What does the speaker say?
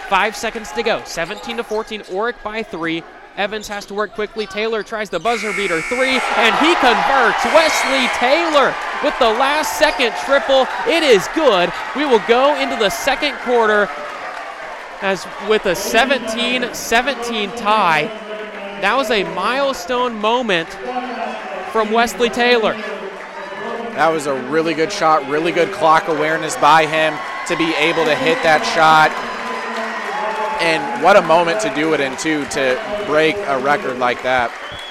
5 seconds to go. 17-14, Orick by 3. Evans has to work quickly. Taylor tries the buzzer beater 3, and he converts. Wesley Taylor with the last second triple. It is good. We will go into the second quarter as with a 17-17 tie. That was a milestone moment from Wesley Taylor. That was a really good shot, really good clock awareness by him to be able to hit that shot. And what a moment to do it in, too, to break a record like that.